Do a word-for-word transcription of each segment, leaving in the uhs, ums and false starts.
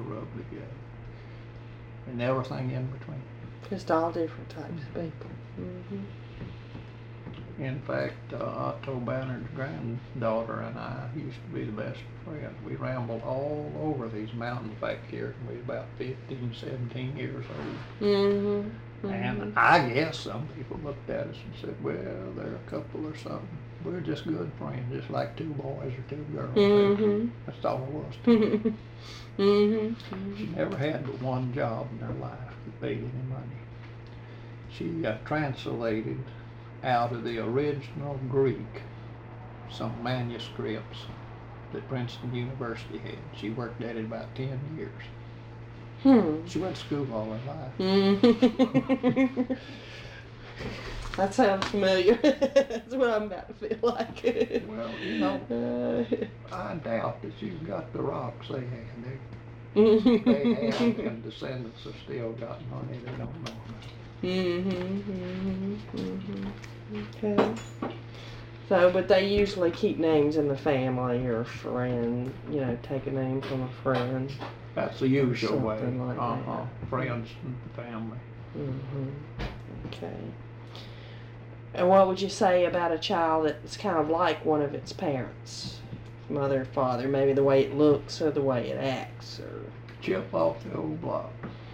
rubbed together. And everything in between. Just all different types of people. Mm-hmm. In fact, uh, Otto Bannard's granddaughter and I used to be the best friends. We rambled all over these mountains back here when we were about fifteen, seventeen years old. Mm-hmm. Mm-hmm. And I guess some people looked at us and said, well, they're a couple or something. We're just good friends, just like two boys or two girls. Mm-hmm. That's all it was to me. Mm-hmm. She never had but one job in her life that paid any money. She uh, translated out of the original Greek some manuscripts that Princeton University had. She worked at it about ten years. Hmm. She went to school all her life. Mm-hmm. That sounds familiar. That's what I'm about to feel like. Well, you know, Uh, I doubt that you've got the rocks they had. They, they have, and descendants have still got money they don't know about. Mm-hmm, mm-hmm, mm-hmm. Okay. So, but they usually keep names in the family or friend, you know, take a name from a friend. That's the usual way. Something like uh-huh. that. Friends and family. Mm-hmm. Okay. And what would you say about a child that's kind of like one of its parents? Mother, father, maybe the way it looks or the way it acts, or... Chip off the old block.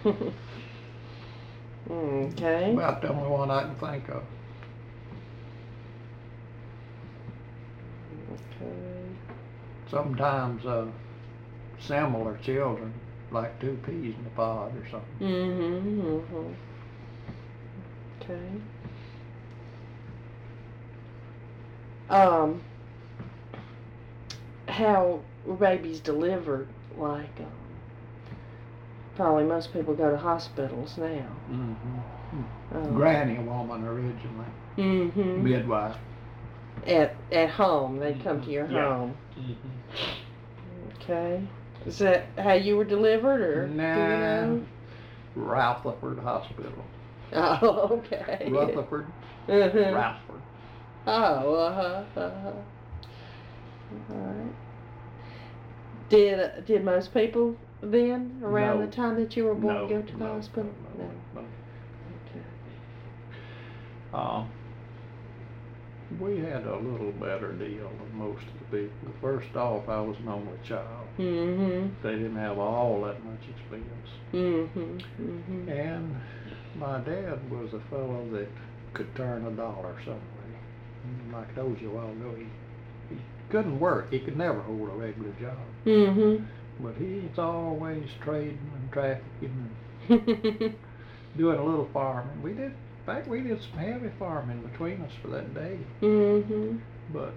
Okay. About the only one I can think of. Okay. Sometimes uh, similar children, like two peas in a pod or something. Mm-hmm, mm-hmm. Okay. Um, how were babies delivered? Like, um, probably most people go to hospitals now. Mm-hmm. Um, Granny woman originally. Mm-hmm. Midwife. At at home, they'd come to your Yeah. home. Mm-hmm. Okay. Is that how you were delivered, or Nah. do you know? Rutherford Hospital. Oh, okay. Rutherford. Uh-huh. Rutherford. Oh, uh-huh, uh-huh. All right. Did uh, did most people then, around No. the time that you were born, No, go to the no, hospital? No. no, no. Okay. Uh, we had a little better deal than most of the people. First off, I was an only child. Mm-hmm. They didn't have all that much expense. Mm-hmm. Mm-hmm. And my dad was a fellow that could turn a dollar some way. And like I told you a while ago, he, he couldn't work. He could never hold a regular job. Mm-hmm. But he's always trading and trafficking and doing a little farming. We did, in fact, we did some heavy farming between us for that day. Mm-hmm. But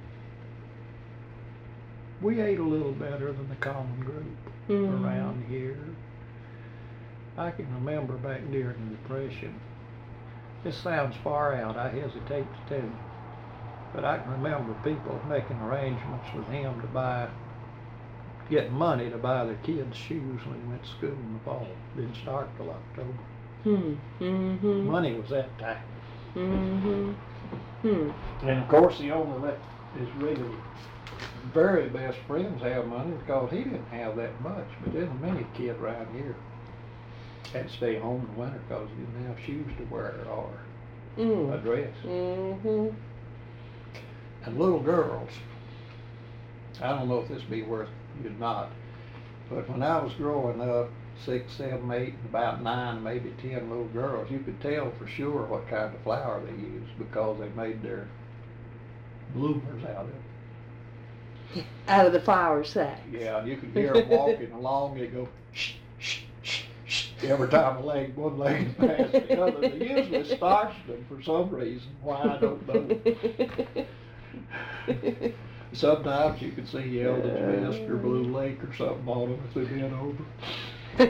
we ate a little better than the common group Mm-hmm. around here. I can remember back during the Depression. This sounds far out, I hesitate to tell you. But I can remember people making arrangements with him to buy, get money to buy their kids shoes when they went to school in the fall. Didn't start till October. Mm-hmm. Money was that tight. Mm-hmm. Hmm. And of course he only let his really very best friends have money because he didn't have that much. But there's many kid around here had to stay home in the winter because he didn't have shoes to wear or Mm. a dress. Mm-hmm. And little girls, I don't know if this be worth it or not, but when I was growing up, six, seven, eight, and about nine, maybe ten little girls, you could tell for sure what kind of flour they used because they made their bloomers out of it. Out of the flour sack. Yeah, and you could hear them walking along, they go shh, shh, shh, shh, every time a leg, one leg passed the other. They usually starched them for some reason, why I don't know. Sometimes you could see Eldridge Vest or Blue Lake or something on them if they'd been over.